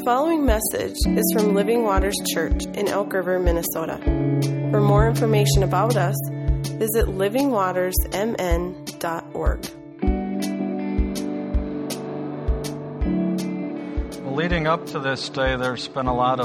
The following message is from Living Waters Church in Elk River, Minnesota. For more information about us, visit livingwatersmn.org. Well, leading up to this day, there's been a lot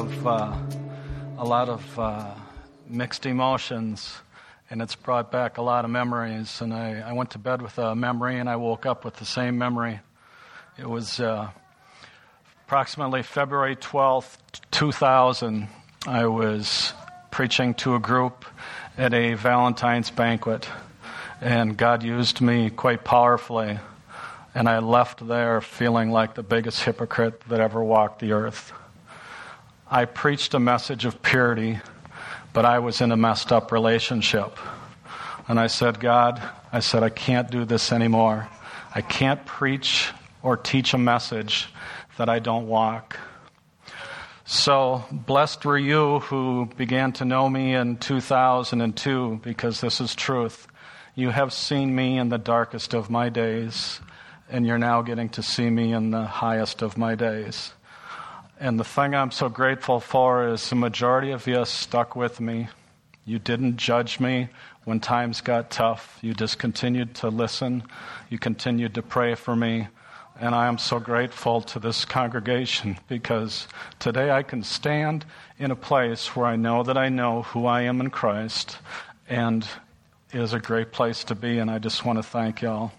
of mixed emotions, and it's brought back a lot of memories. And I went to bed with a memory, and I woke up with the same memory. It was approximately February 12th, 2000. I was preaching to a group at a Valentine's banquet, and God used me quite powerfully. And I left there feeling like the biggest hypocrite that ever walked the earth. I preached a message of purity, but I was in a messed up relationship. And I said, God, I can't do this anymore. I can't preach or teach a message that I don't walk. So blessed were you who began to know me in 2002, because this is truth. You have seen me in the darkest of my days, and you're now getting to see me in the highest of my days. And the thing I'm so grateful for is the majority of you stuck with me. You didn't judge me when times got tough. You just continued to listen. You continued to pray for me. And I am so grateful to this congregation, because today I can stand in a place where I know that I know who I am in Christ, and it is a great place to be, and I just want to thank y'all.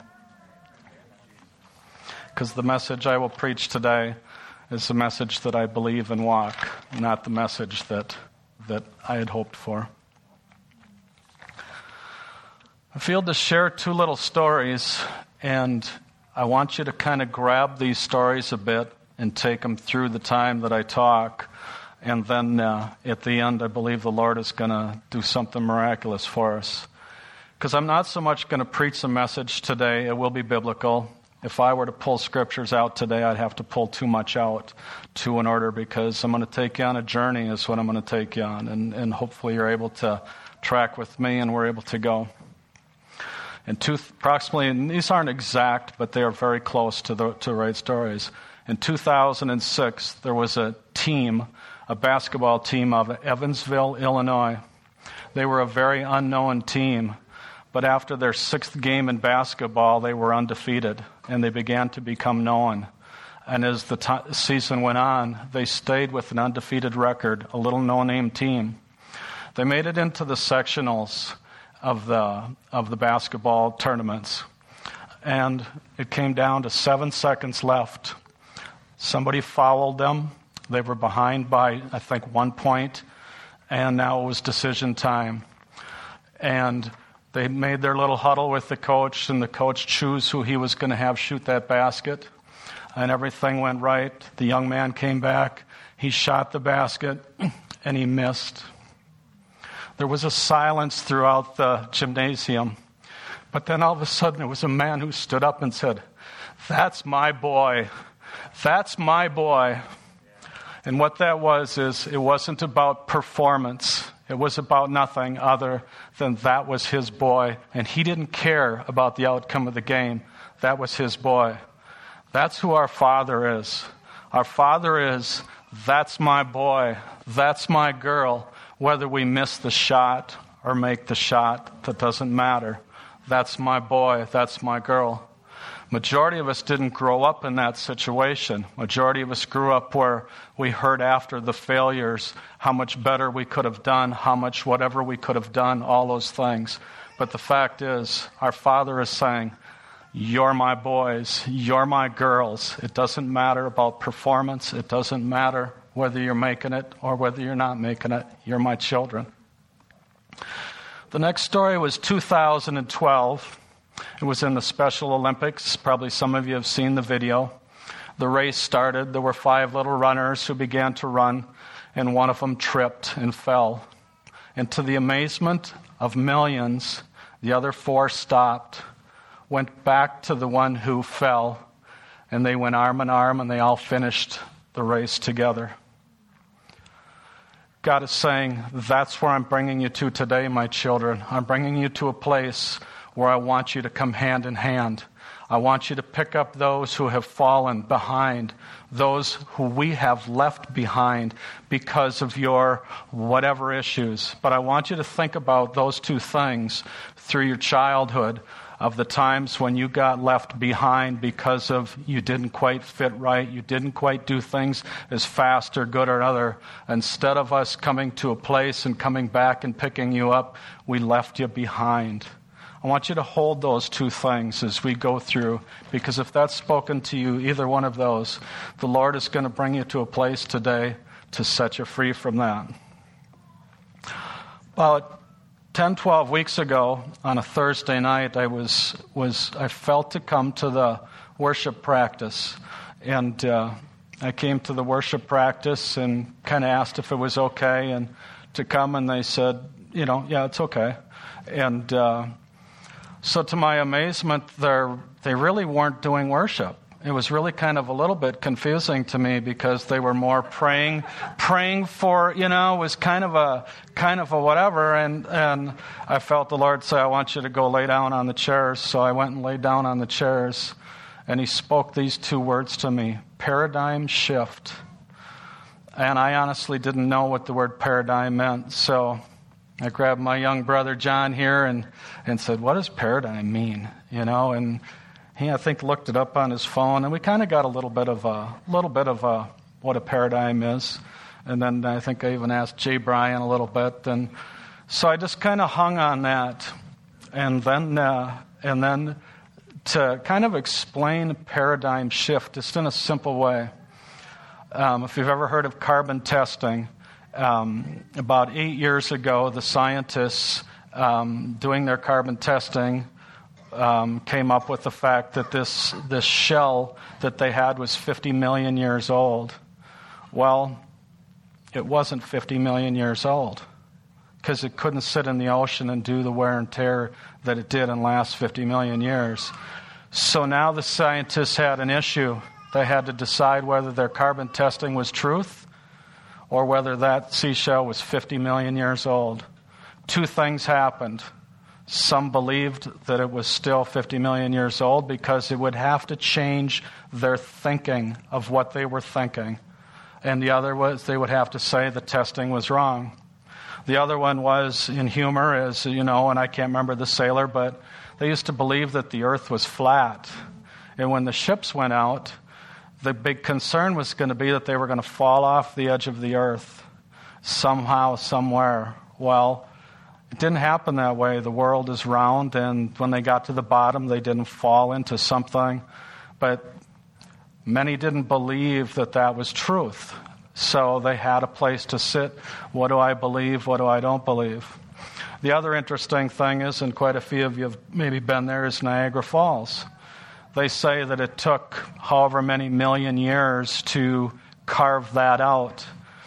Because the message I will preach today is the message that I believe and walk, not the message that I had hoped for. I feel to share two little stories, and I want you to kind of grab these stories a bit and take them through the time that I talk. And then at the end, I believe the Lord is going to do something miraculous for us. Because I'm not so much going to preach the message today. It will be biblical. If I were to pull scriptures out today, I'd have to pull too much out in order, because I'm going to take you on a journey is what I'm going to take you on. And hopefully you're able to track with me and we're able to go. And these aren't exact, but they are very close to the right stories. In 2006, there was a basketball team of Evansville, Illinois. They were a very unknown team, but after their sixth game in basketball, they were undefeated, and they began to become known. And as the season went on, they stayed with an undefeated record, a little no-name team. They made it into the sectionals of the basketball tournaments, and it came down to 7 seconds left. Somebody fouled them. They were behind by, I think, 1 point, and now it was decision time. And they made their little huddle with the coach, and the coach chose who he was going to have shoot that basket, and everything went right. The young man came back. He shot the basket, and he missed. There was a silence throughout the gymnasium. But then all of a sudden, there was a man who stood up and said, "That's my boy. That's my boy." And what that was is, it wasn't about performance. It was about nothing other than that was his boy. And he didn't care about the outcome of the game. That was his boy. That's who our Father is. Our Father is, that's my boy. That's my girl. Whether we miss the shot or make the shot, that doesn't matter. That's my boy. That's my girl. Majority of us didn't grow up in that situation. Majority of us grew up where we heard after the failures how much better we could have done, how much whatever we could have done, all those things. But the fact is, our Father is saying, you're my boys, you're my girls. It doesn't matter about performance. It doesn't matter whether you're making it or whether you're not making it. You're my children. The next story was 2012. It was in the Special Olympics. Probably some of you have seen the video. The race started. There were 5 little runners who began to run, and one of them tripped and fell. And to the amazement of millions, the other 4 stopped, went back to the one who fell, and they went arm in arm, and they all finished the race together. God is saying, that's where I'm bringing you to today, my children. I'm bringing you to a place where I want you to come hand in hand. I want you to pick up those who have fallen behind, those who we have left behind because of your whatever issues. But I want you to think about those two things through your childhood, of the times when you got left behind because of you didn't quite fit right, you didn't quite do things as fast or good or other. Instead of us coming to a place and coming back and picking you up, we left you behind. I want you to hold those two things as we go through, because if that's spoken to you, either one of those, the Lord is going to bring you to a place today to set you free from that. About 10, 12 weeks ago, on a Thursday night, I felt to come to the worship practice. And I came to the worship practice and kind of asked if it was okay and to come, and they said, yeah, it's okay. And so to my amazement, they really weren't doing worship. It was really kind of a little bit confusing to me, because they were more praying for, it was kind of a whatever. And I felt the Lord say, I want you to go lay down on the chairs. So I went and laid down on the chairs, and He spoke these two words to me: paradigm shift. And I honestly didn't know what the word paradigm meant. So I grabbed my young brother John here and said, what does paradigm mean? And he, I think, looked it up on his phone, and we kind of got a little bit of what a paradigm is. And then I think I even asked Jay Bryan a little bit, and so I just kind of hung on that, and then to kind of explain paradigm shift just in a simple way. If you've ever heard of carbon testing, about 8 years ago, the scientists doing their carbon testing came up with the fact that this shell that they had was 50 million years old. Well, it wasn't 50 million years old, because it couldn't sit in the ocean and do the wear and tear that it did in the last 50 million years. So now the scientists had an issue. They had to decide whether their carbon testing was truth or whether that seashell was 50 million years old. Two things happened. Some believed that it was still 50 million years old because it would have to change their thinking of what they were thinking. And the other was they would have to say the testing was wrong. The other one was in humor, as and I can't remember the sailor, but they used to believe that the earth was flat. And when the ships went out, the big concern was going to be that they were going to fall off the edge of the earth somehow, somewhere. Well, it didn't happen that way. The world is round, and when they got to the bottom, they didn't fall into something. But many didn't believe that that was truth. So they had a place to sit. What do I believe? What do I don't believe? The other interesting thing is, and quite a few of you have maybe been there, is Niagara Falls. They say that it took however many million years to carve that out.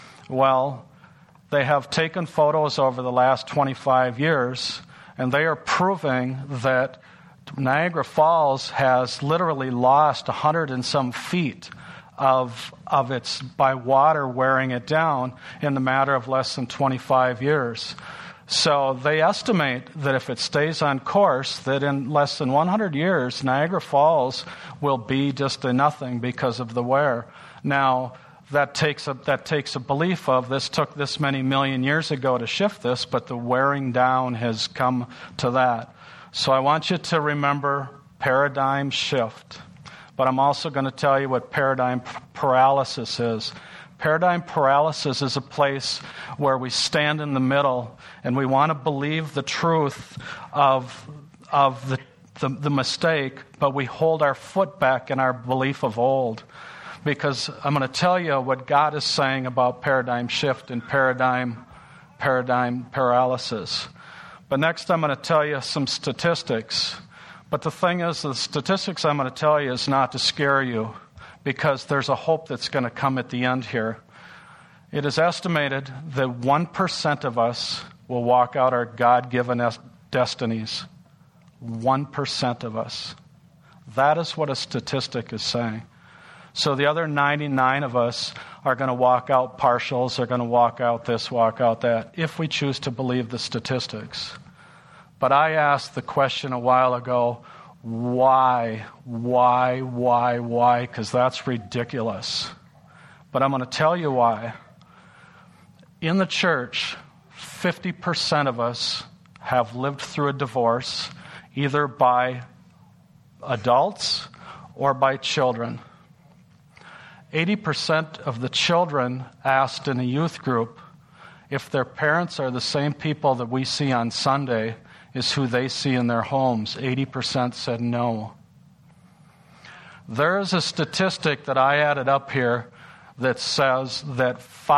Well, they have taken photos over the last 25 years, and they are proving that Niagara Falls has literally lost 100 and some feet of its, by water wearing it down in the matter of less than 25 years. So they estimate that if it stays on course, that in less than 100 years, Niagara Falls will be just a nothing because of the wear. Now, that takes a belief of this took this many million years ago to shift this, but the wearing down has come to that. So I want you to remember paradigm shift. But I'm also going to tell you what paradigm paralysis is. Paradigm paralysis is a place where we stand in the middle and we want to believe the truth of the mistake, but we hold our foot back in our belief of old. Because I'm going to tell you what God is saying about paradigm shift and paradigm paralysis. But next I'm going to tell you some statistics. But the thing is, the statistics I'm going to tell you is not to scare you, because there's a hope that's going to come at the end here. It is estimated that 1% of us will walk out our God-given destinies. 1% of us. That is what a statistic is saying. So the other 99 of us are going to walk out partials, are going to walk out this, walk out that, if we choose to believe the statistics. But I asked the question a while ago, Why? Because that's ridiculous. But I'm going to tell you why. In the church, 50% of us have lived through a divorce, either by adults or by children. 80% of the children asked in a youth group if their parents are the same people that we see on Sunday is who they see in their homes. 80% said no. There is a statistic that I added up here that says that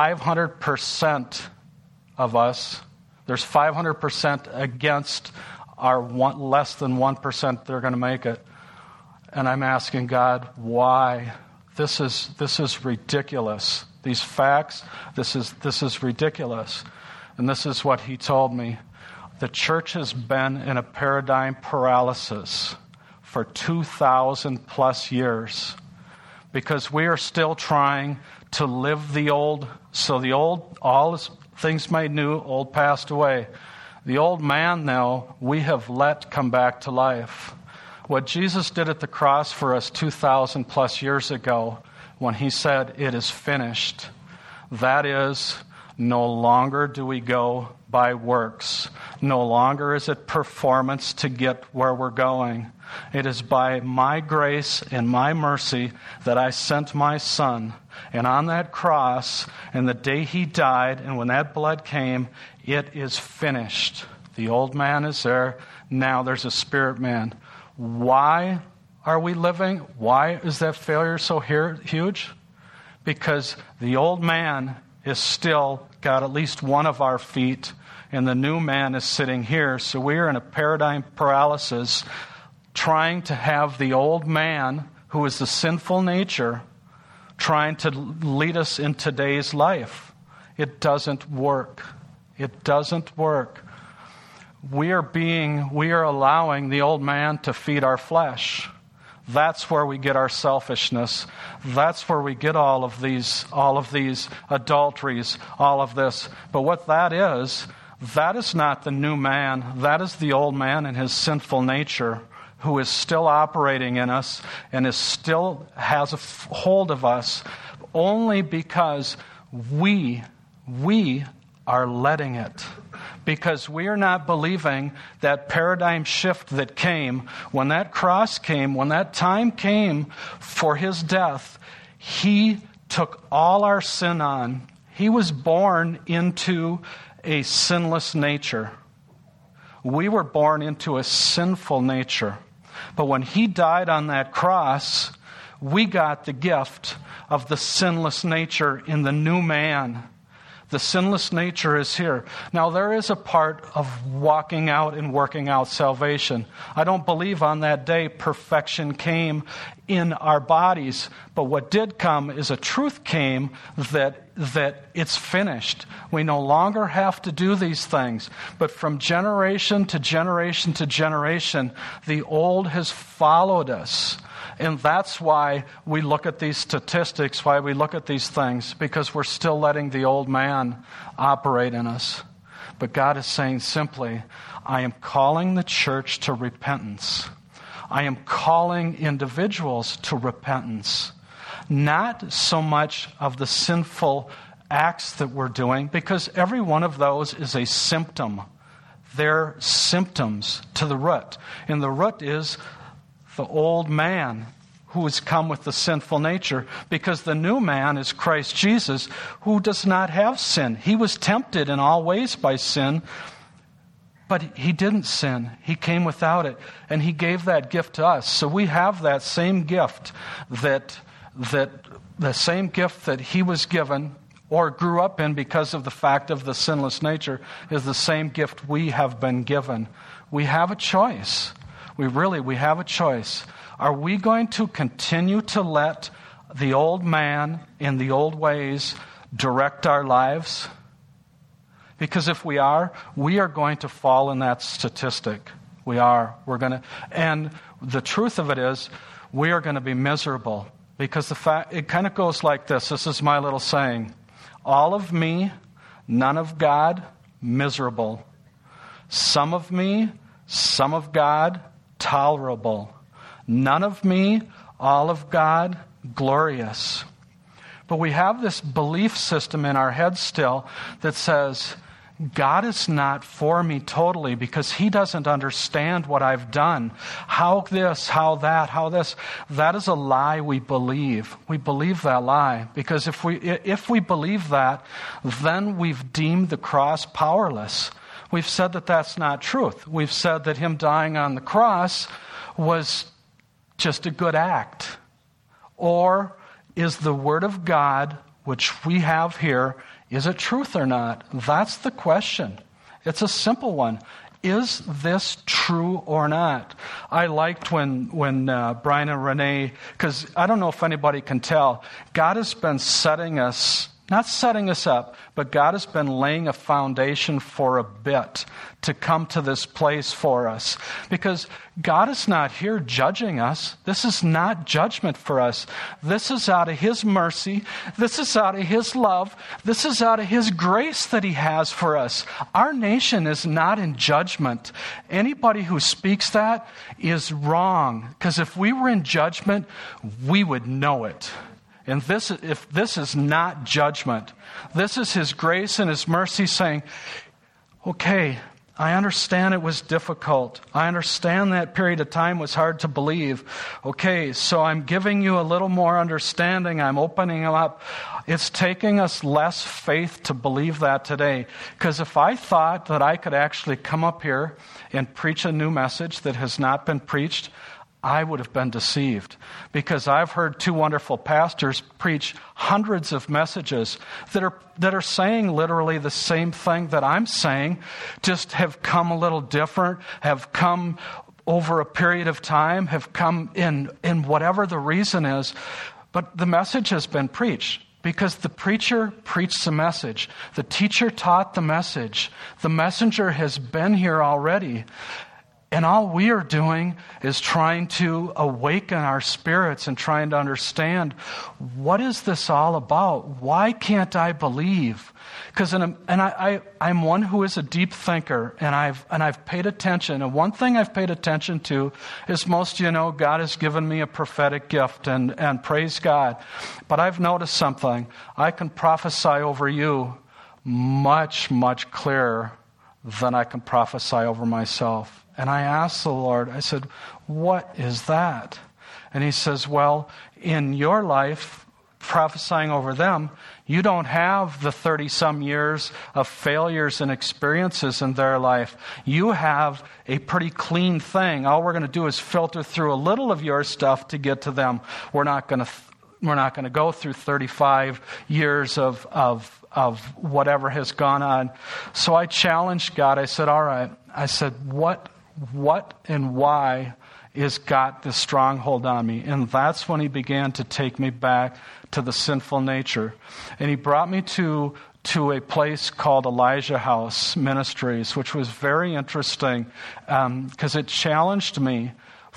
500% of us, there's 500% against our less than 1% that are going to make it. And I'm asking God, why? This is ridiculous. These facts, this is ridiculous. And this is what he told me. The church has been in a paradigm paralysis for 2,000 plus years because we are still trying to live the old. So the old, all things made new, old passed away. The old man now, we have let come back to life. What Jesus did at the cross for us 2,000 plus years ago when he said, "It is finished," that is, no longer do we go by works. No longer is it performance to get where we're going. It is by my grace and my mercy that I sent my Son. And on that cross, and the day he died, and when that blood came, it is finished. The old man is there. Now there's a spirit man. Why are we living? Why is that failure so huge? Because the old man is still got at least one of our feet, and the new man is sitting here. So we are in a paradigm paralysis, trying to have the old man, who is the sinful nature, trying to lead us in today's life. It doesn't work. It doesn't work. We are allowing the old man to feed our flesh. That's where we get our selfishness. That's where we get all of these adulteries, all of this. But what that is not the new man. That is the old man and his sinful nature, who is still operating in us and still has a hold of us, only because we are letting it. Because we are not believing that paradigm shift that came, when that cross came, when that time came for his death, he took all our sin on. He was born into a sinless nature. We were born into a sinful nature. But when he died on that cross, we got the gift of the sinless nature in the new man. The sinless nature is here. Now, there is a part of walking out and working out salvation. I don't believe on that day perfection came in our bodies. But what did come is a truth came that it's finished. We no longer have to do these things. But from generation to generation to generation, the old has followed us. And that's why we look at these statistics, why we look at these things, because we're still letting the old man operate in us. But God is saying simply, I am calling the church to repentance. I am calling individuals to repentance. Not so much of the sinful acts that we're doing, because every one of those is a symptom. They're symptoms to the root. And the root is the old man who has come with the sinful nature, because the new man is Christ Jesus, who does not have sin. He was tempted in all ways by sin, but he didn't sin. He came without it, and he gave that gift to us. So we have that same gift that the same gift that he was given or grew up in because of the fact of the sinless nature is the same gift we have been given. We have a choice. We have a choice. Are we going to continue to let the old man in the old ways direct our lives? Because if we are going to fall in that statistic. We are. And the truth of it is, we are going to be miserable. Because it kind of goes like this. This is my little saying. All of me, none of God, miserable. Some of me, some of God, tolerable. None of me, all of God, glorious. But we have this belief system in our head still that says, God is not for me totally because He doesn't understand what I've done. How this, how that, how this. That is a lie we believe. We believe that lie because if we believe that, then we've deemed the cross powerless. We've said that that's not truth. We've said that Him dying on the cross was just a good act. Or is the Word of God, which we have here, is it truth or not? That's the question. It's a simple one. Is this true or not? I liked when Brian and Renee, because I don't know if anybody can tell, God has been not setting us up, but God has been laying a foundation for a bit to come to this place for us. Because God is not here judging us. This is not judgment for us. This is out of His mercy. This is out of His love. This is out of His grace that He has for us. Our nation is not in judgment. Anybody who speaks that is wrong. Because if we were in judgment, we would know it. And this is not judgment. This is His grace and His mercy saying, okay, I understand it was difficult. I understand that period of time was hard to believe. Okay, so I'm giving you a little more understanding. I'm opening them up. It's taking us less faith to believe that today. Because if I thought that I could actually come up here and preach a new message that has not been preached, I would have been deceived, because I've heard two wonderful pastors preach hundreds of messages that are saying literally the same thing that I'm saying, just have come a little different, have come over a period of time, have come in whatever the reason is, but the message has been preached. Because the preacher preached the message. The teacher taught the message. The messenger has been here already. And all we are doing is trying to awaken our spirits and trying to understand, what is this all about? Why can't I believe? Because I'm one who is a deep thinker, and I've paid attention. And one thing I've paid attention to is, most of you know, God has given me a prophetic gift, and praise God. But I've noticed something. I can prophesy over you much, much clearer than I can prophesy over myself. And I asked the Lord, I said, what is that? And He says, well, in your life, prophesying over them, you don't have the 30-some years of failures and experiences in their life. You have a pretty clean thing. All we're going to do is filter through a little of your stuff to get to them. We're not going to go through 35 years of whatever has gone on. So I challenged God. I said, all right. I said, what and why is got this stronghold on me? And that's when He began to take me back to the sinful nature. And He brought me to a place called Elijah House Ministries, which was very interesting because it challenged me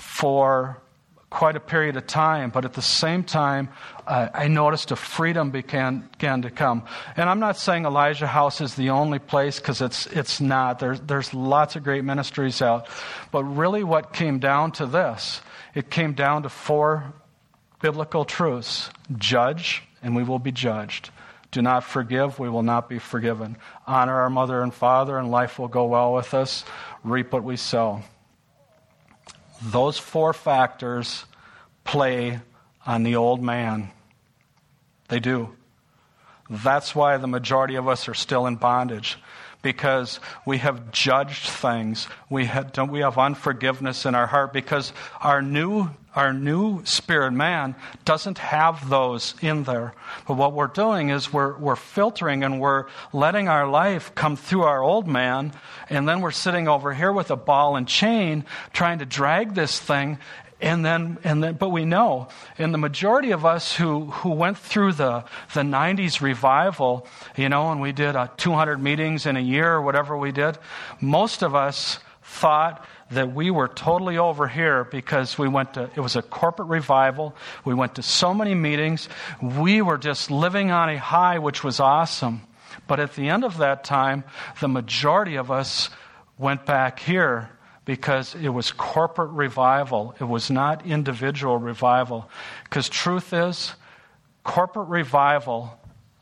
for quite a period of time, but at the same time, I noticed a freedom began to come. And I'm not saying Elijah House is the only place, because it's not. There's lots of great ministries out. But really what came down to this, it came down to 4 biblical truths. Judge, and we will be judged. Do not forgive, we will not be forgiven. Honor our mother and father, and life will go well with us. Reap what we sow. Those 4 factors play on the old man. They do. That's why the majority of us are still in bondage, because we have judged things. We have unforgiveness in our heart, because our new spirit man doesn't have those in there. But what we're doing is we're filtering, and we're letting our life come through our old man, and then we're sitting over here with a ball and chain trying to drag this thing. And then, but we know, and the majority of us who went through the 90s revival, and we did 200 meetings in a year or whatever we did, most of us thought that we were totally over here because it was a corporate revival. We went to so many meetings. We were just living on a high, which was awesome. But at the end of that time, the majority of us went back here because it was corporate revival. It was not individual revival. Because truth is, corporate revival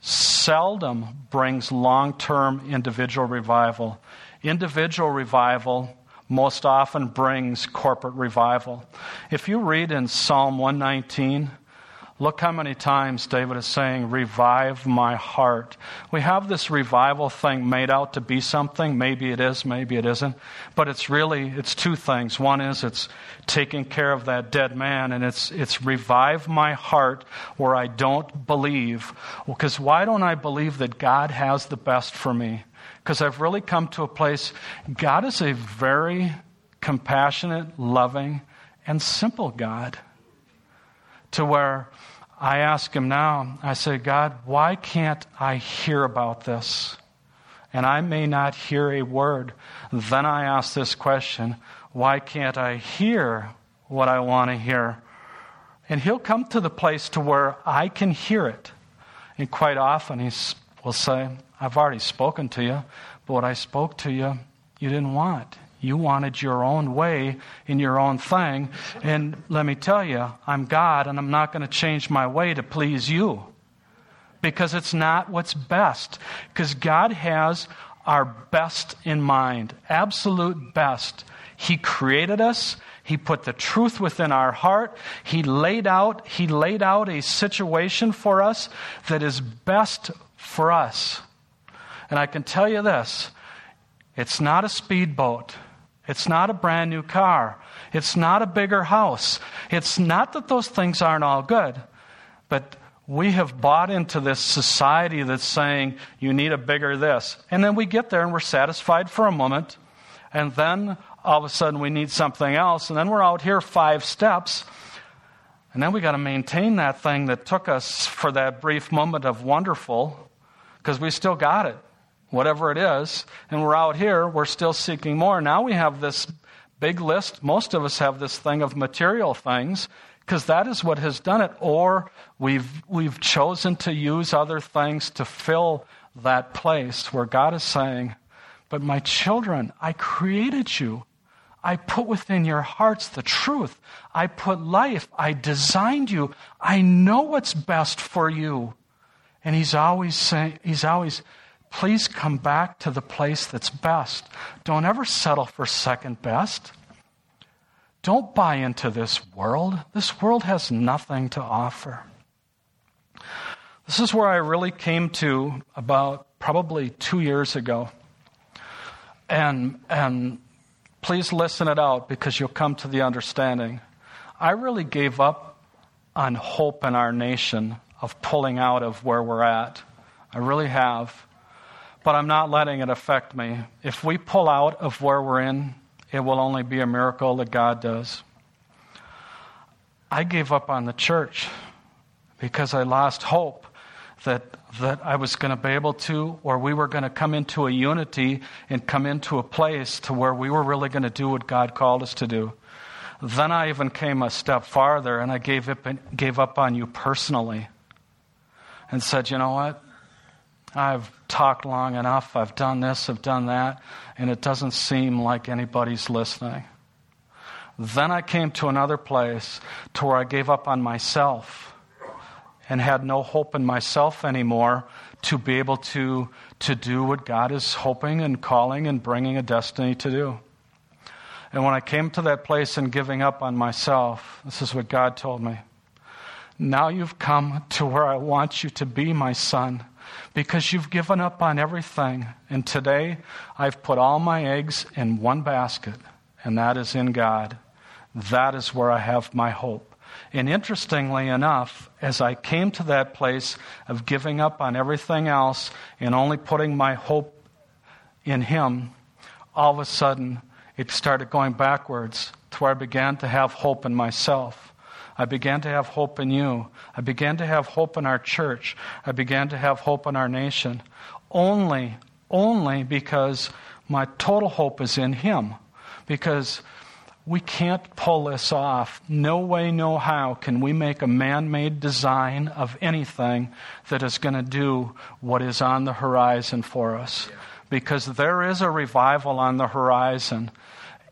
seldom brings long-term individual revival. Individual revival most often brings corporate revival. If you read in Psalm 119, look how many times David is saying, revive my heart. We have this revival thing made out to be something. Maybe it is, maybe it isn't. But it's two things. One is it's taking care of that dead man, and it's revive my heart where I don't believe. Because why don't I believe that God has the best for me? Because I've really come to a place, God is a very compassionate, loving, and simple God. To where I ask him now, I say, God, why can't I hear about this? And I may not hear a word. Then I ask this question, why can't I hear what I want to hear? And he'll come to the place to where I can hear it. And quite often he will say, I've already spoken to you, but what I spoke to you, you didn't want. You wanted your own way in your own thing. And let me tell you, I'm God, and I'm not going to change my way to please you. Because it's not what's best. Because God has our best in mind. Absolute best. He created us. He put the truth within our heart. He laid out a situation for us that is best for us. And I can tell you this, it's not a speedboat. It's not a brand new car. It's not a bigger house. It's not that those things aren't all good. But we have bought into this society that's saying, you need a bigger this. And then we get there and we're satisfied for a moment. And then all of a sudden we need something else. And then we're out here 5 steps. And then we got to maintain that thing that took us for that brief moment of wonderful. Because we still got it. Whatever it is, and we're out here, we're still seeking more. Now we have this big list. Most of us have this thing of material things, because that is what has done it. Or we've chosen to use other things to fill that place where God is saying, but my children, I created you. I put within your hearts the truth. I put life. I designed you. I know what's best for you. And he's always saying, please come back to the place that's best. Don't ever settle for second best. Don't buy into this world. This world has nothing to offer. This is where I really came to about probably 2 years ago. And please listen it out because you'll come to the understanding. I really gave up on hope in our nation of pulling out of where we're at. I really have. But I'm not letting it affect me. If we pull out of where we're in, it will only be a miracle that God does. I gave up on the church because I lost hope that I was going to be able to, or we were going to come into a unity and come into a place to where we were really going to do what God called us to do. Then I even came a step farther and I gave up on you personally and said, you know what? I've talked long enough, I've done this, I've done that, and it doesn't seem like anybody's listening. Then I came to another place to where I gave up on myself and had no hope in myself anymore to be able to do what God is hoping and calling and bringing a destiny to do. And when I came to that place and giving up on myself, this is what God told me. Now you've come to where I want you to be, my son. Because you've given up on everything. And today, I've put all my eggs in one basket, and that is in God. That is where I have my hope. And interestingly enough, as I came to that place of giving up on everything else and only putting my hope in Him, all of a sudden, it started going backwards to where I began to have hope in myself. I began to have hope in you. I began to have hope in our church. I began to have hope in our nation. Only because my total hope is in Him. Because we can't pull this off. No way, no how can we make a man-made design of anything that is going to do what is on the horizon for us. Because there is a revival on the horizon.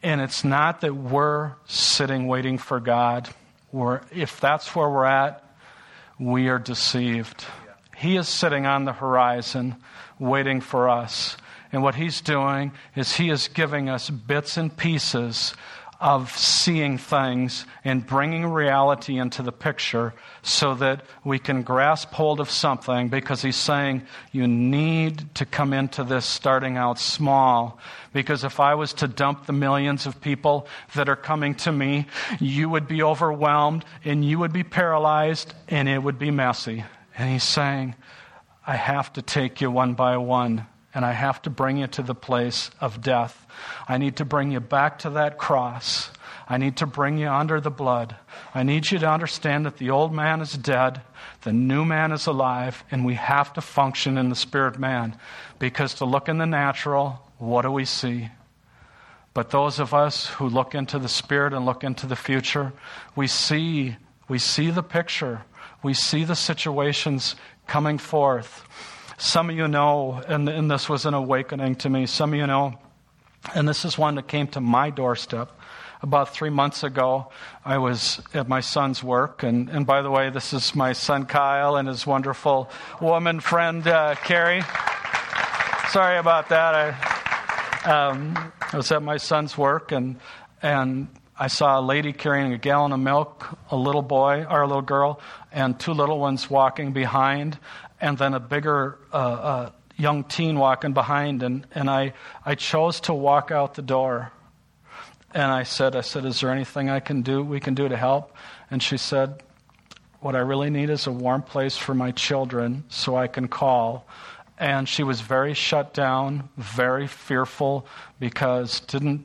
And it's not that we're sitting waiting for God. If that's where we're at, we are deceived. He is sitting on the horizon waiting for us. And what He's doing is He is giving us bits and pieces of seeing things and bringing reality into the picture so that we can grasp hold of something, because He's saying you need to come into this starting out small. Because if I was to dump the millions of people that are coming to me, you would be overwhelmed and you would be paralyzed and it would be messy. And He's saying, I have to take you one by one, and I have to bring you to the place of death. I need to bring you back to that cross. I need to bring you under the blood. I need you to understand that the old man is dead, the new man is alive, and we have to function in the spirit man. Because to look in the natural, what do we see? But those of us who look into the spirit and look into the future, we see the picture. We see the situations coming forth. Some of you know, and this was an awakening to me, some of you know, and this is one that came to my doorstep. About 3 months ago, I was at my son's work, and by the way, this is my son Kyle and his wonderful woman friend Carrie. Sorry about that. I was at my son's work, and I saw a lady carrying a gallon of milk, a little boy or a little girl, and 2 little ones walking behind, and then a bigger young teen walking behind. And I chose to walk out the door. And I said, is there anything we can do to help? And she said, what I really need is a warm place for my children so I can call. And she was very shut down, very fearful, because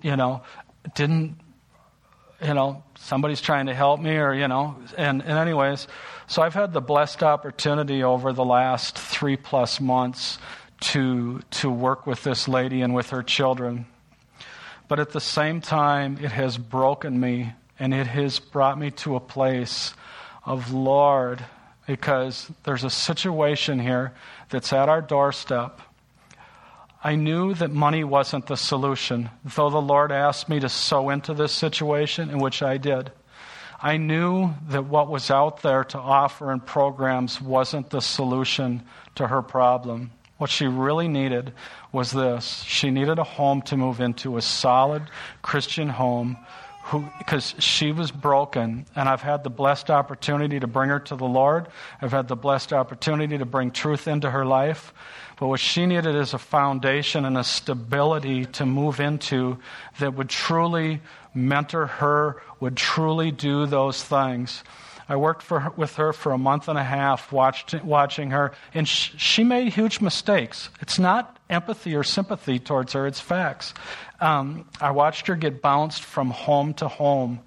somebody's trying to help me, and anyways, so I've had the blessed opportunity over the last 3+ months to work with this lady and with her children. But at the same time, it has broken me, and it has brought me to a place of, Lord, because there's a situation here that's at our doorstep. I knew that money wasn't the solution, though the Lord asked me to sow into this situation, in which I did. I knew that what was out there to offer in programs wasn't the solution to her problem. What she really needed was this. She needed a home to move into, a solid Christian home, because she was broken, and I've had the blessed opportunity to bring her to the Lord. I've had the blessed opportunity to bring truth into her life. But what she needed is a foundation and a stability to move into that would truly mentor her, would truly do those things. I worked with her for a month and a half, watching her, and she made huge mistakes. It's not empathy or sympathy towards her, it's facts. I watched her get bounced from home to home,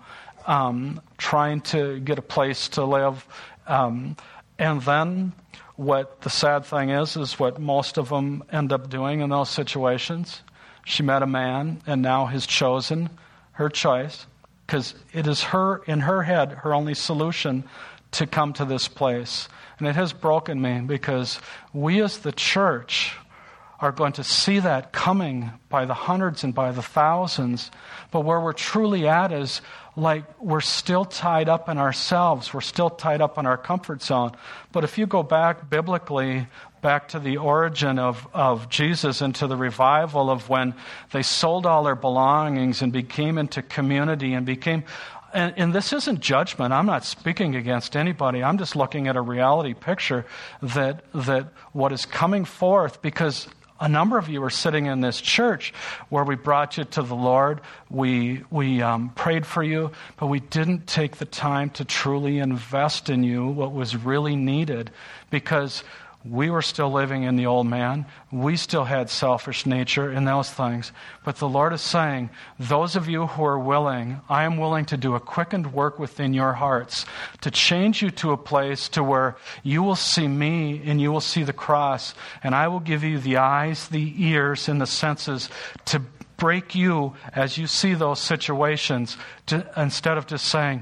trying to get a place to live. And then what the sad thing is what most of them end up doing in those situations. She met a man and now has chosen her choice, because it is her, in her head, her only solution to come to this place. And it has broken me, because we as the church are going to see that coming by the hundreds and by the thousands. But where we're truly at is like we're still tied up in ourselves. We're still tied up in our comfort zone. But if you go back biblically, back to the origin of Jesus and to the revival of when they sold all their belongings and became into community and became... And this isn't judgment. I'm not speaking against anybody. I'm just looking at a reality picture that what is coming forth, because a number of you are sitting in this church where we brought you to the Lord. We prayed for you, but we didn't take the time to truly invest in you what was really needed, because we were still living in the old man. We still had selfish nature and those things. But the Lord is saying, those of you who are willing, I am willing to do a quickened work within your hearts to change you to a place to where you will see me and you will see the cross, and I will give you the eyes, the ears, and the senses to break you as you see those situations, instead of just saying,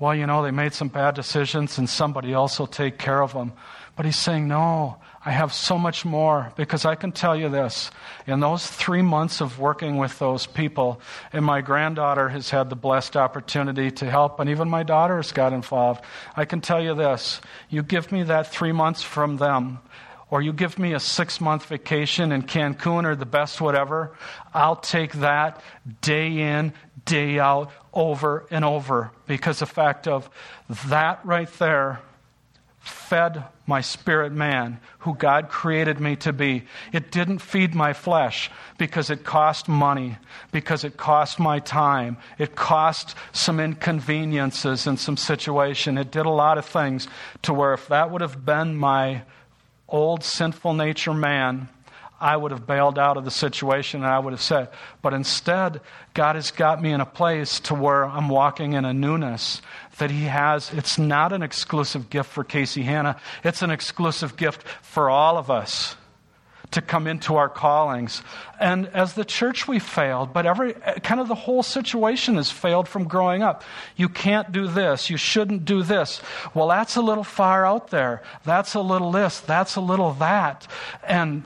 well, they made some bad decisions and somebody else will take care of them. But he's saying, no, I have so much more, because I can tell you this. In those 3 months of working with those people, and my granddaughter has had the blessed opportunity to help, and even my daughter has got involved. I can tell you this. You give me that 3 months from them, or you give me a 6-month vacation in Cancun or the best whatever, I'll take that day in, day out, over and over, because the fact of that right there fed my spirit man, who God created me to be. It didn't feed my flesh because it cost money, because it cost my time. It cost some inconveniences in some situation. It did a lot of things to where if that would have been my old sinful nature man, I would have bailed out of the situation and I would have said, but instead, God has got me in a place to where I'm walking in a newness that He has. It's not an exclusive gift for Casey Hanna. It's an exclusive gift for all of us to come into our callings. And as the church, we failed, but the whole situation has failed from growing up. You can't do this. You shouldn't do this. Well, that's a little far out there. That's a little this. That's a little that. And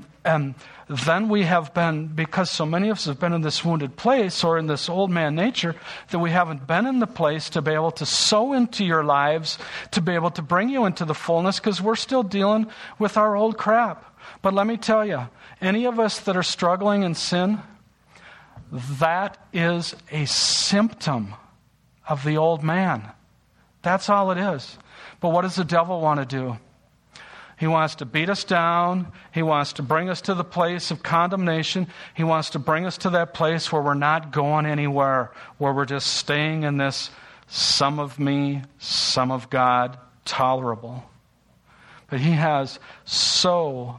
then we have been, because so many of us have been in this wounded place or in this old man nature, that we haven't been in the place to be able to sow into your lives, to be able to bring you into the fullness, because we're still dealing with our old crap. But let me tell you, any of us that are struggling in sin, that is a symptom of the old man. That's all it is. But what does the devil want to do? He wants to beat us down. He wants to bring us to the place of condemnation. He wants to bring us to that place where we're not going anywhere, where we're just staying in this some of me, some of God, tolerable. But He has so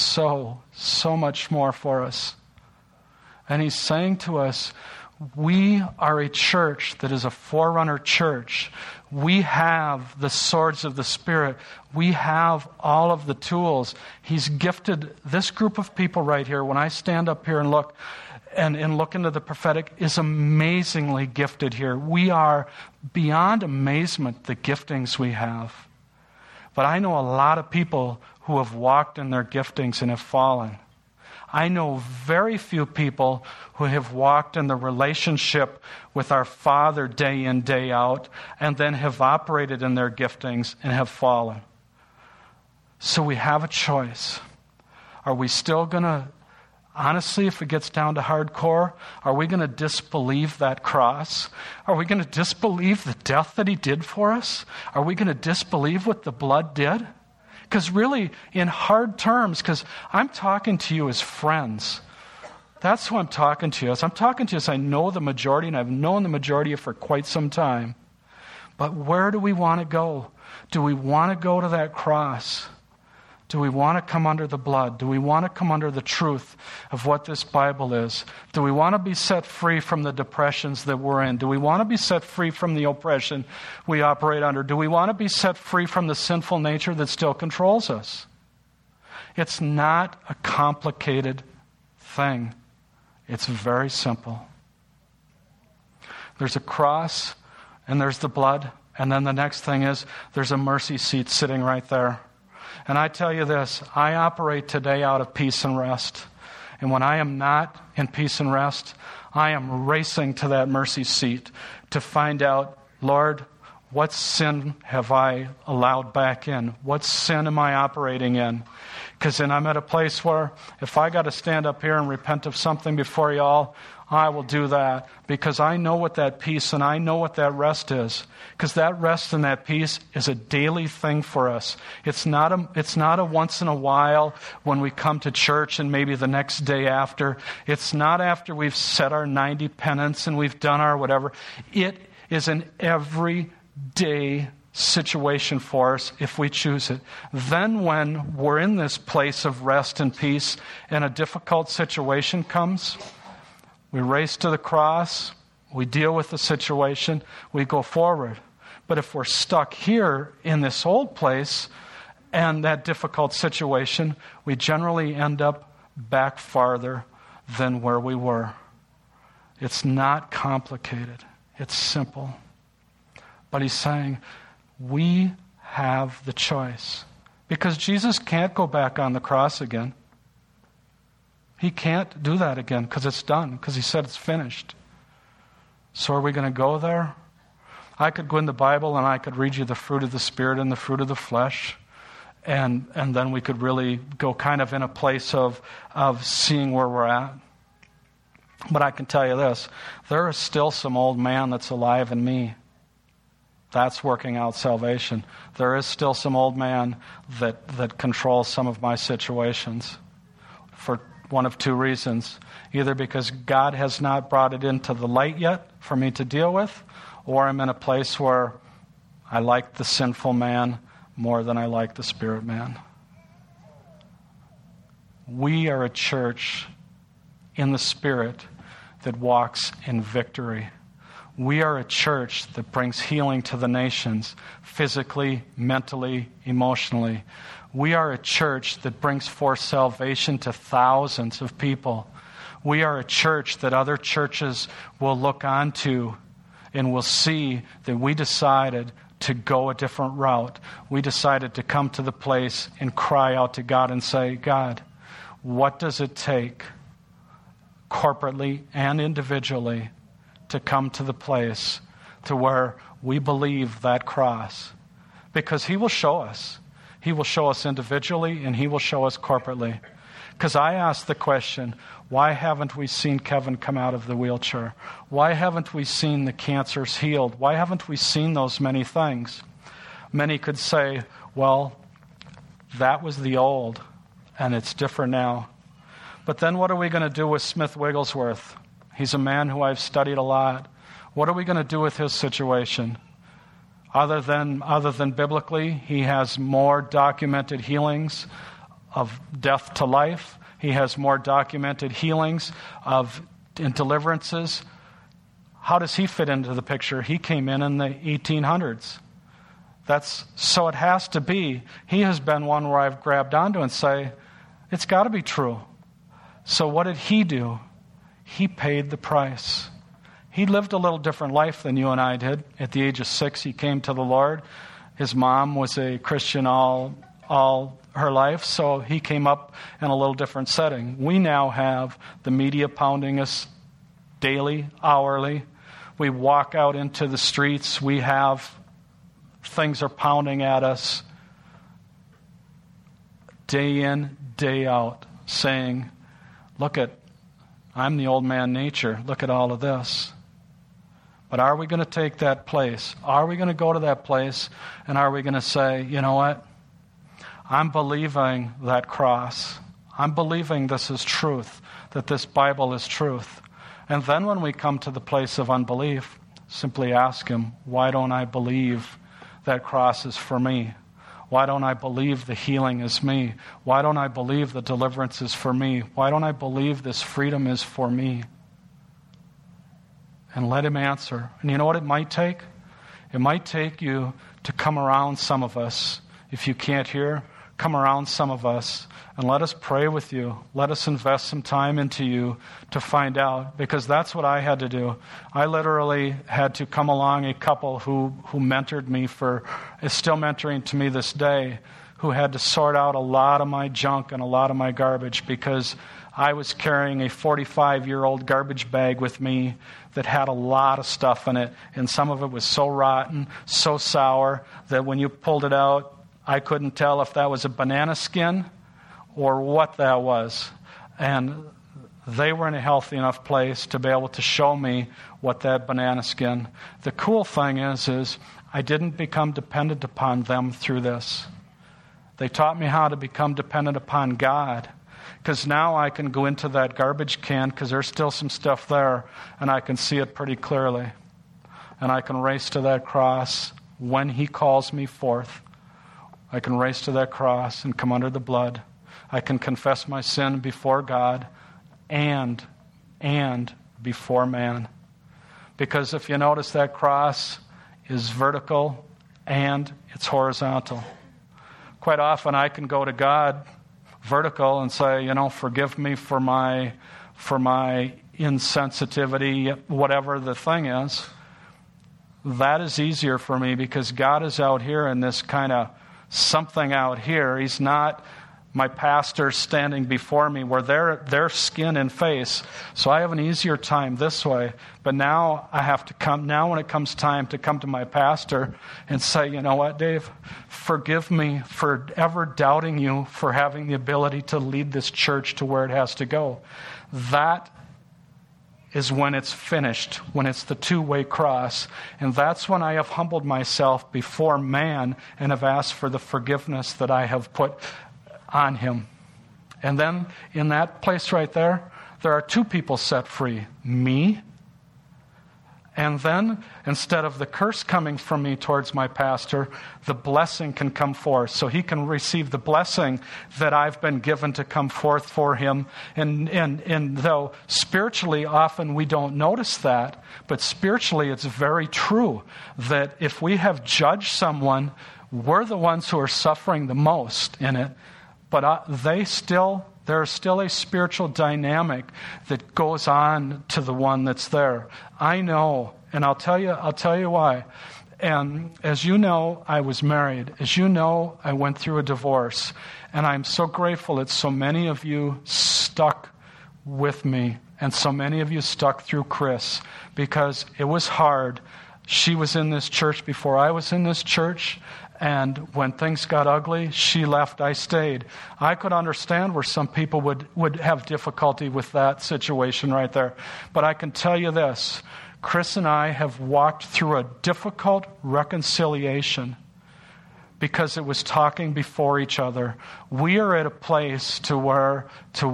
much more for us. And He's saying to us, we are a church that is a forerunner church. We have the swords of the Spirit. We have all of the tools. He's gifted this group of people right here. When I stand up here and look into the prophetic, is amazingly gifted here. We are beyond amazement, the giftings we have. But I know a lot of people who have walked in their giftings and have fallen. I know very few people who have walked in the relationship with our Father day in, day out, and then have operated in their giftings and have fallen. So we have a choice. Are we still going to, honestly, if it gets down to hardcore, are we going to disbelieve that cross? Are we going to disbelieve the death that He did for us? Are we going to disbelieve what the blood did? Because really, in hard terms, because I'm talking to you as friends. That's who I'm talking to you as. I'm talking to you as I know the majority, and I've known the majority for quite some time. But where do we want to go? Do we want to go to that cross? Do we want to come under the blood? Do we want to come under the truth of what this Bible is? Do we want to be set free from the depressions that we're in? Do we want to be set free from the oppression we operate under? Do we want to be set free from the sinful nature that still controls us? It's not a complicated thing. It's very simple. There's a cross, and there's the blood, and then the next thing is there's a mercy seat sitting right there. And I tell you this, I operate today out of peace and rest. And when I am not in peace and rest, I am racing to that mercy seat to find out, Lord, what sin have I allowed back in? What sin am I operating in? Because then I'm at a place where if I got to stand up here and repent of something before y'all, I will do that, because I know what that peace and I know what that rest is. Because that rest and that peace is a daily thing for us. It's not a once in a while when we come to church and maybe the next day after. It's not after we've said our 90 penance and we've done our whatever. It is an everyday situation for us if we choose it. Then when we're in this place of rest and peace and a difficult situation comes, we race to the cross, we deal with the situation, we go forward. But if we're stuck here in this old place and that difficult situation, we generally end up back farther than where we were. It's not complicated. It's simple. But he's saying, we have the choice. Because Jesus can't go back on the cross again. He can't do that again because it's done, because he said it's finished. So are we going to go there? I could go in the Bible and I could read you the fruit of the Spirit and the fruit of the flesh. And then we could really go kind of in a place of seeing where we're at. But I can tell you this, there is still some old man that's alive in me. That's working out salvation. There is still some old man that controls some of my situations for one of two reasons. Either because God has not brought it into the light yet for me to deal with, or I'm in a place where I like the sinful man more than I like the spirit man. We are a church in the Spirit that walks in victory. We are a church that brings healing to the nations, physically, mentally, emotionally. We are a church that brings forth salvation to thousands of people. We are a church that other churches will look onto and will see that we decided to go a different route. We decided to come to the place and cry out to God and say, God, what does it take corporately and individually to come to the place to where we believe that cross? Because he will show us. He will show us individually and he will show us corporately. Because I asked the question, why haven't we seen Kevin come out of the wheelchair? Why haven't we seen the cancers healed? Why haven't we seen those many things? Many could say, well, that was the old and it's different now. But then what are we going to do with Smith Wigglesworth? He's a man who I've studied a lot. What are we going to do with his situation? Other than biblically, he has more documented healings of death to life. He has more documented healings and deliverances. How does he fit into the picture? He came in the 1800s. So it has to be. He has been one where I've grabbed onto and say, it's got to be true. So what did he do? He paid the price. He lived a little different life than you and I did. At the age of 6, he came to the Lord. His mom was a Christian all her life, so he came up in a little different setting. We now have the media pounding us daily, hourly. We walk out into the streets. We have things are pounding at us day in, day out, saying, I'm the old man nature. Look at all of this. But are we going to take that place? Are we going to go to that place and are we going to say, you know what? I'm believing that cross. I'm believing this is truth, that this Bible is truth. And then when we come to the place of unbelief, simply ask him, why don't I believe that cross is for me? Why don't I believe the healing is me? Why don't I believe the deliverance is for me? Why don't I believe this freedom is for me? And let him answer. And you know what it might take? It might take you to come around some of us. If you can't hear, come around some of us and let us pray with you. Let us invest some time into you to find out, because that's what I had to do. I literally had to come along a couple who mentored me is still mentoring to me this day, who had to sort out a lot of my junk and a lot of my garbage, because I was carrying a 45-year-old garbage bag with me that had a lot of stuff in it, and some of it was so rotten, so sour, that when you pulled it out, I couldn't tell if that was a banana skin or what that was. And they were in a healthy enough place to be able to show me what that banana skin. The cool thing is I didn't become dependent upon them through this. They taught me how to become dependent upon God. Because now I can go into that garbage can, because there's still some stuff there, and I can see it pretty clearly. And I can race to that cross when he calls me forth. I can race to that cross and come under the blood. I can confess my sin before God and before man. Because if you notice, that cross is vertical and it's horizontal. Quite often I can go to God vertical and say, forgive me for my insensitivity, whatever the thing is. that is easier for me because God is out here in this kind of something out here. He's not my pastor standing before me where they're skin and face. So I have an easier time this way. But now I have to come, now when it comes time to come to my pastor and say, you know what, Dave, forgive me for ever doubting you for having the ability to lead this church to where it has to go. That is when it's finished, when it's the two-way cross. And that's when I have humbled myself before man and have asked for the forgiveness that I have put on him. And then in that place right there, there are two people set free. Me, and then instead of the curse coming from me towards my pastor, the blessing can come forth. So he can receive the blessing that I've been given to come forth for him. And though spiritually often we don't notice that, but spiritually it's very true that if we have judged someone, we're the ones who are suffering the most in it. But there's still a spiritual dynamic that goes on to the one that's there. I know, and I'll tell you why. And as you know, I was married. As you know, I went through a divorce. And I'm so grateful that so many of you stuck with me. And so many of you stuck through Chris. Because it was hard. She was in this church before I was in this church. And when things got ugly, she left, I stayed. I could understand where some people would have difficulty with that situation right there. But I can tell you this, Chris and I have walked through a difficult reconciliation because it was talking before each other. We are at a place to where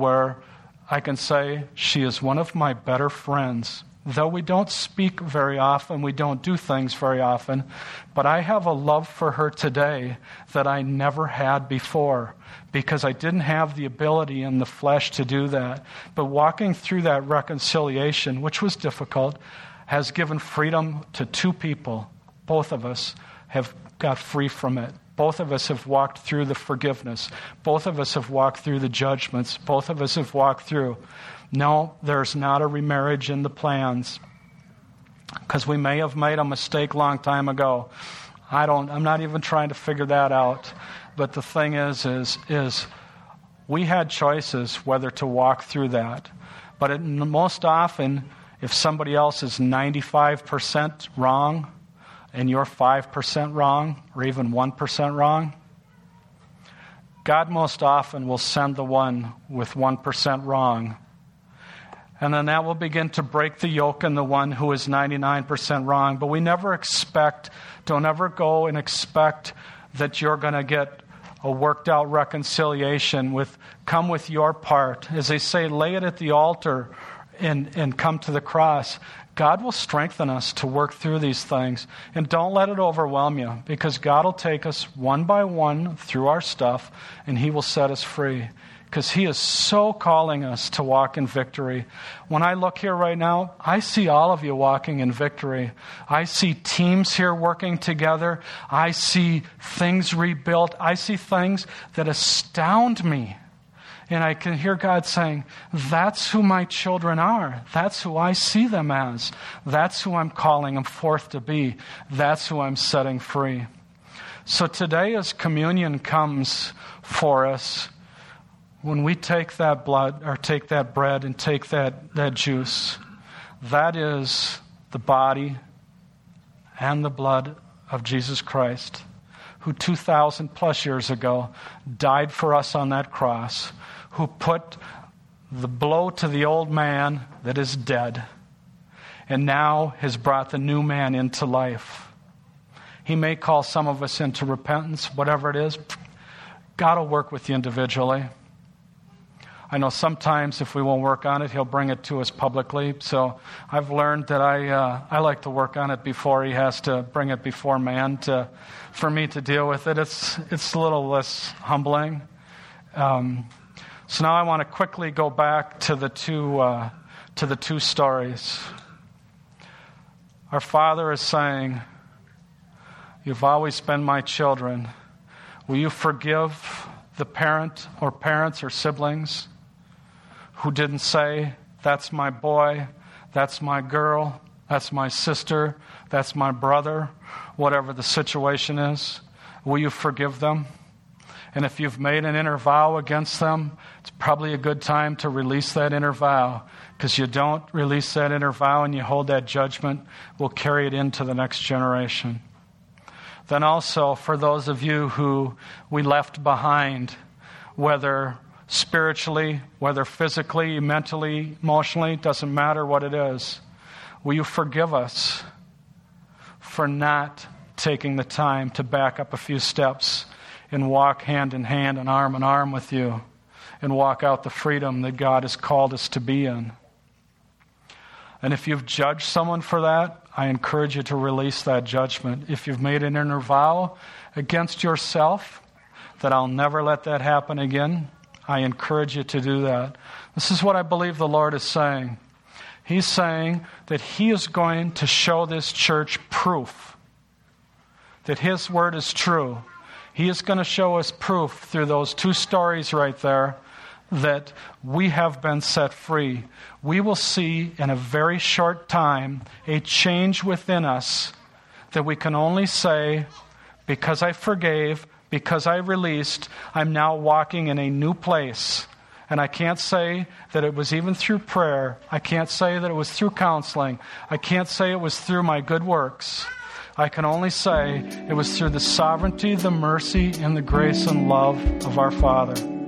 I can say she is one of my better friends. Though we don't speak very often, we don't do things very often, but I have a love for her today that I never had before because I didn't have the ability in the flesh to do that. But walking through that reconciliation, which was difficult, has given freedom to two people. Both of us have got free from it. Both of us have walked through the forgiveness. Both of us have walked through the judgments. Both of us have walked through. No, there's not a remarriage in the plans because we may have made a mistake long time ago. I'm not even trying to figure that out. But the thing is we had choices whether to walk through that. But most often, if somebody else is 95% wrong and you're 5% wrong or even 1% wrong, God most often will send the one with 1% wrong. And then that will begin to break the yoke in the one who is 99% wrong. But we don't ever go and expect that you're going to get a worked out reconciliation come with your part. As they say, lay it at the altar and come to the cross. God will strengthen us to work through these things. And don't let it overwhelm you because God will take us one by one through our stuff and He will set us free. Because He is so calling us to walk in victory. When I look here right now, I see all of you walking in victory. I see teams here working together. I see things rebuilt. I see things that astound me. And I can hear God saying, that's who my children are. That's who I see them as. That's who I'm calling them forth to be. That's who I'm setting free. So today as communion comes for us, when we take that blood or take that bread and take that juice, that is the body and the blood of Jesus Christ, who 2,000 plus years ago died for us on that cross, who put the blow to the old man that is dead and now has brought the new man into life. He may call some of us into repentance, whatever it is. God will work with you individually. I know sometimes if we won't work on it, He'll bring it to us publicly. So I've learned that I like to work on it before He has to bring it before man for me to deal with it. It's a little less humbling. So now I want to quickly go back to the two stories. Our Father is saying, "You've always been my children. Will you forgive the parents or siblings who didn't say, that's my boy, that's my girl, That's my sister. That's my brother. Whatever the situation is, will you forgive them? And if you've made an inner vow against them, it's probably a good time to release that inner vow. Because you don't release that inner vow and you hold that judgment, we'll carry it into the next generation. Then also, for those of you who we left behind, whether spiritually, whether physically, mentally, emotionally, doesn't matter what it is, will you forgive us for not taking the time to back up a few steps and walk hand in hand and arm with you and walk out the freedom that God has called us to be in? And if you've judged someone for that, I encourage you to release that judgment. If you've made an inner vow against yourself that I'll never let that happen again, I encourage you to do that. This is what I believe the Lord is saying. He's saying that He is going to show this church proof that His word is true. He is going to show us proof through those two stories right there that we have been set free. We will see in a very short time a change within us that we can only say, because I forgave, because I released, I'm now walking in a new place. And I can't say that it was even through prayer. I can't say that it was through counseling. I can't say it was through my good works. I can only say it was through the sovereignty, the mercy, and the grace and love of our Father.